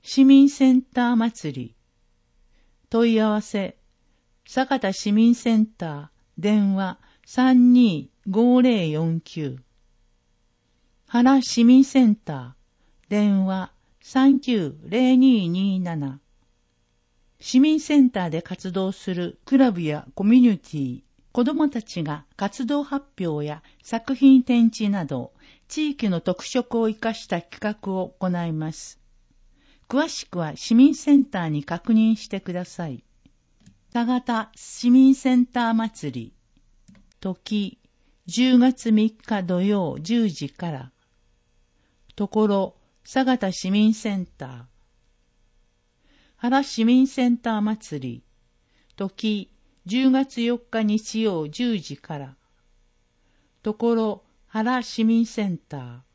市民センター祭り。問い合わせ、酒田市民センター、電話325049。原市民センター、電話390227。市民センターで活動するクラブやコミュニティ、子どもたちが活動発表や作品展示など、地域の特色を生かした企画を行います。詳しくは市民センターに確認してください。酒田市民センター祭り。時、10月3日土曜10時から。ところ、酒田市民センター。原市民センター祭り。時、10月4日日曜10時から。ところ、原市民センター。